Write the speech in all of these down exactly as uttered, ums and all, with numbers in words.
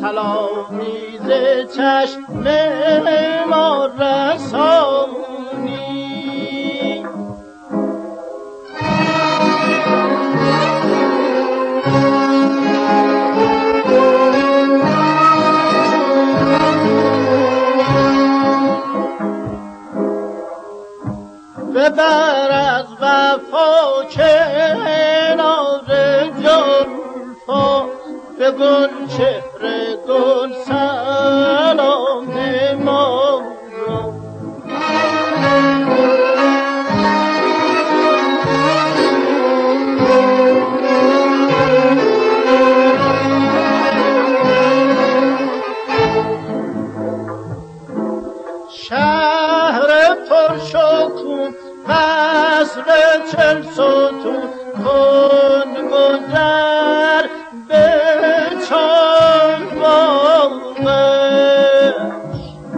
سلامی ز چشم ما رسانی. ببر از وفا کنار جلفا، به گل چهره گل سلام ما را. شهر پرشکوه قصر چل ستون کن گذر به چالباغش.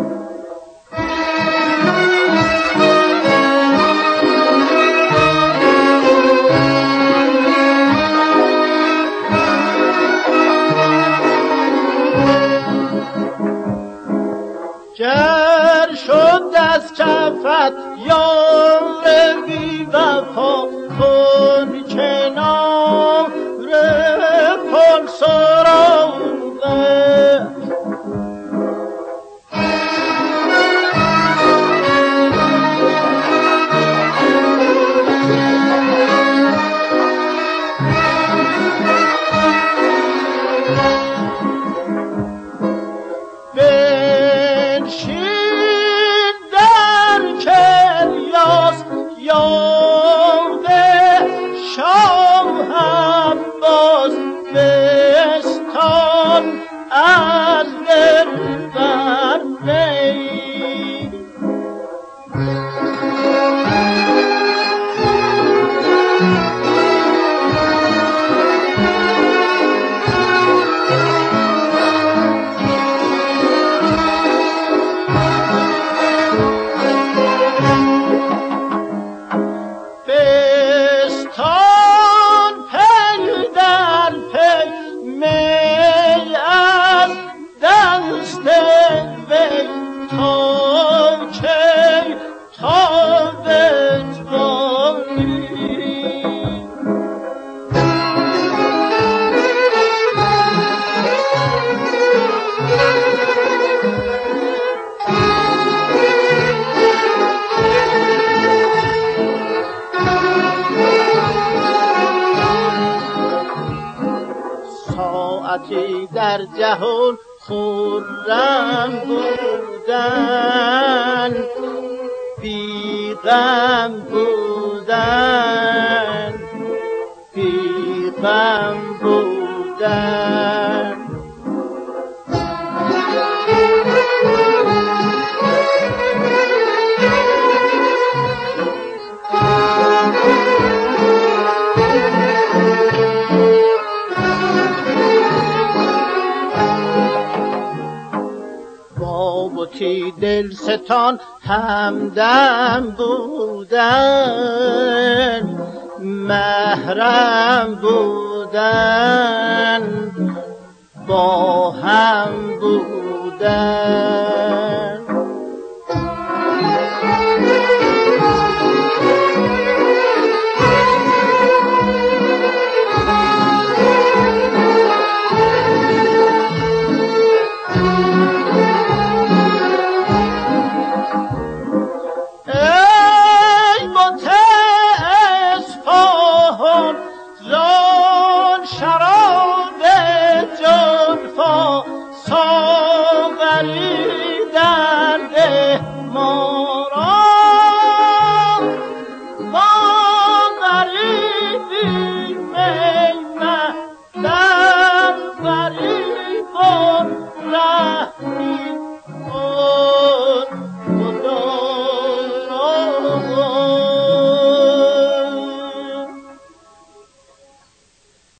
گر شد از کفت یار بی وفا، کن کنار پل سراغش. بنشین در کلیاس یاد شاه هم باز، بستان از دل بر وی. ساعتی در جهان خرم بودن، بی غم بودن، بی غم بودن. بابتی دل ستان همدم بودن، محرم بودن، با هم بودن.